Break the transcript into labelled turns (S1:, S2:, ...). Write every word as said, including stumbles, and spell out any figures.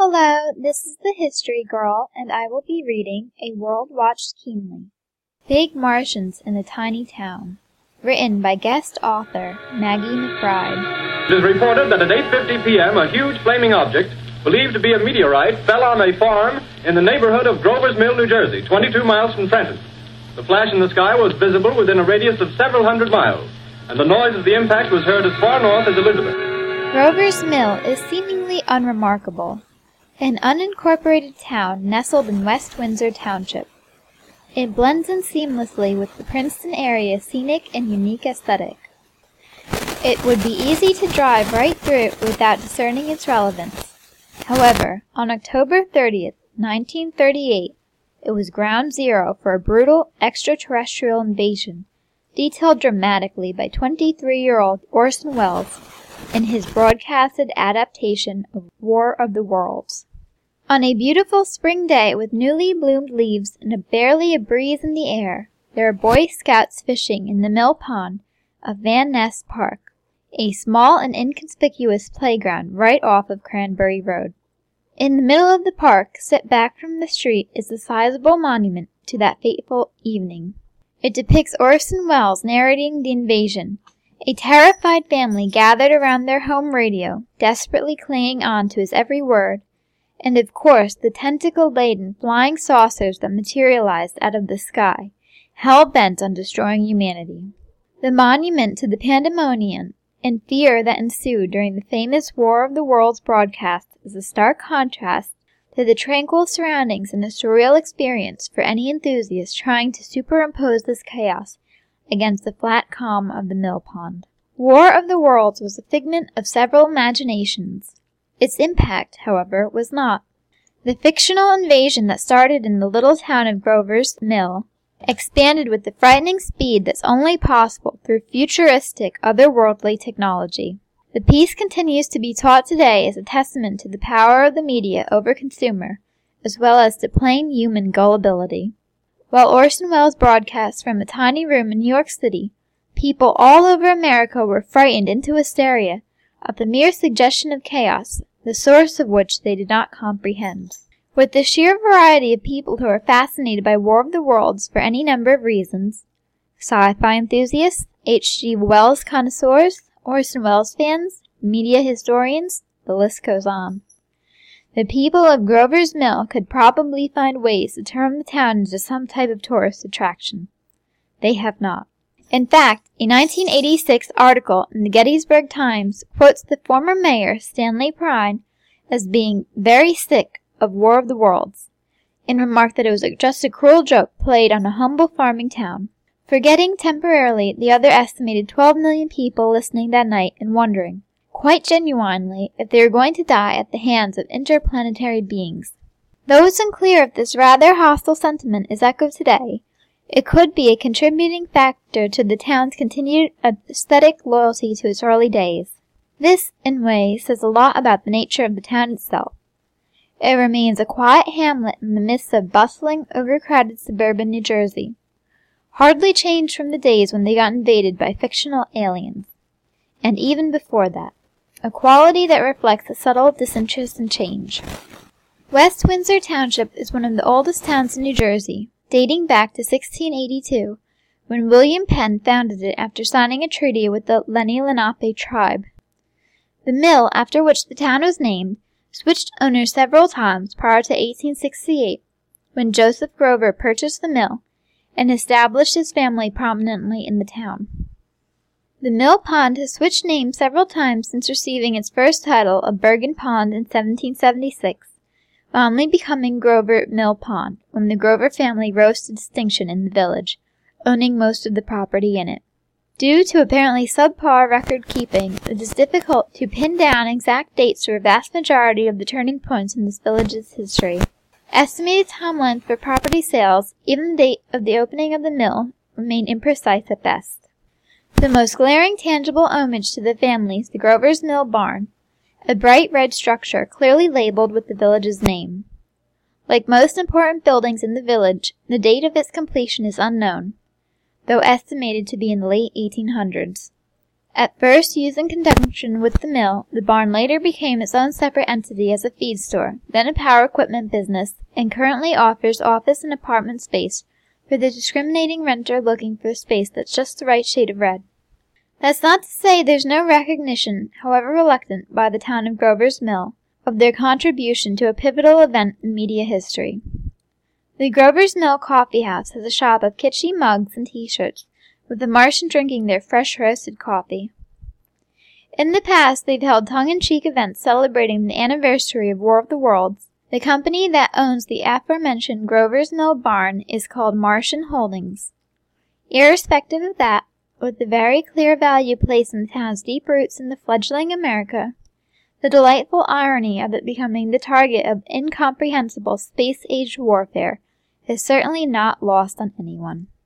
S1: Hello, this is the History Girl, and I will be reading A World Watched Keenly. Big Martians in a Tiny Town. Written by guest author Maggie McBride.
S2: It is reported that at eight fifty p.m. a huge flaming object, believed to be a meteorite, fell on a farm in the neighborhood of Grover's Mill, New Jersey, twenty-two miles from Trenton. The flash in the sky was visible within a radius of several hundred miles, and the noise of the impact was heard as far north as Elizabeth.
S1: Grover's Mill is seemingly unremarkable. An unincorporated town nestled in West Windsor Township. It blends in seamlessly with the Princeton area's scenic and unique aesthetic. It would be easy to drive right through it without discerning its relevance. However, on October thirtieth, nineteen thirty-eight, it was ground zero for a brutal extraterrestrial invasion, detailed dramatically by twenty-three-year-old Orson Welles in his broadcasted adaptation of War of the Worlds. On a beautiful spring day with newly bloomed leaves and a barely a breeze in the air, there are Boy Scouts fishing in the mill pond of Van Ness Park, a small and inconspicuous playground right off of Cranberry Road. In the middle of the park, set back from the street, is a sizable monument to that fateful evening. It depicts Orson Welles narrating the invasion, a terrified family gathered around their home radio, desperately clinging on to his every word, and of course the tentacle-laden flying saucers that materialized out of the sky, hell-bent on destroying humanity. The monument to the pandemonium and fear that ensued during the famous War of the Worlds broadcast is a stark contrast to the tranquil surroundings and a surreal experience for any enthusiast trying to superimpose this chaos against the flat calm of the mill pond. War of the Worlds was a figment of several imaginations. Its impact, however, was not. The fictional invasion that started in the little town of Grover's Mill expanded with the frightening speed that's only possible through futuristic, otherworldly technology. The piece continues to be taught today as a testament to the power of the media over consumer, as well as to plain human gullibility. While Orson Welles broadcast from a tiny room in New York City, people all over America were frightened into hysteria at the mere suggestion of chaos, the source of which they did not comprehend. With the sheer variety of people who are fascinated by War of the Worlds for any number of reasons, sci-fi enthusiasts, H G Wells connoisseurs, Orson Welles fans, media historians, the list goes on. The people of Grover's Mill could probably find ways to turn the town into some type of tourist attraction. They have not. In fact, a nineteen eighty-six article in the Gettysburg Times quotes the former mayor, Stanley Prine, as being very sick of War of the Worlds, and remarked that it was just a cruel joke played on a humble farming town, forgetting temporarily the other estimated twelve million people listening that night and wondering, quite genuinely, if they were going to die at the hands of interplanetary beings. Though it's unclear if this rather hostile sentiment is echoed today, it could be a contributing factor to the town's continued aesthetic loyalty to its early days. This, in ways, says a lot about the nature of the town itself. It remains a quiet hamlet in the midst of bustling, overcrowded suburban New Jersey, hardly changed from the days when they got invaded by fictional aliens, and even before that, a quality that reflects a subtle disinterest in change. West Windsor Township is one of the oldest towns in New Jersey, dating back to sixteen eighty-two, when William Penn founded it after signing a treaty with the Lenni Lenape tribe. The mill, after which the town was named, switched owners several times prior to eighteen sixty-eight, when Joseph Grover purchased the mill and established his family prominently in the town. The mill pond has switched names several times since receiving its first title of Bergen Pond in seventeen seventy-six, finally becoming Grover Mill Pond when the Grover family rose to distinction in the village, owning most of the property in it. Due to apparently subpar record-keeping, it is difficult to pin down exact dates for a vast majority of the turning points in this village's history. Estimated timelines for property sales, even the date of the opening of the mill, remain imprecise at best. The most glaring tangible homage to the family is the Grover's Mill Barn, a bright red structure clearly labeled with the village's name. Like most important buildings in the village, the date of its completion is unknown, though estimated to be in the late eighteen hundreds. At first used in conjunction with the mill, the barn later became its own separate entity as a feed store, then a power equipment business, and currently offers office and apartment space for the discriminating renter looking for a space that's just the right shade of red. That's not to say there's no recognition, however reluctant, by the town of Grover's Mill, of their contribution to a pivotal event in media history. The Grover's Mill Coffee House has a shop of kitschy mugs and t-shirts, with the Martian drinking their fresh roasted coffee. In the past, they've held tongue-in-cheek events celebrating the anniversary of War of the Worlds. The company that owns the aforementioned Grover's Mill barn is called Martian Holdings. Irrespective of that, with the very clear value placed in the town's deep roots in the fledgling America, the delightful irony of it becoming the target of incomprehensible space-age warfare is certainly not lost on anyone.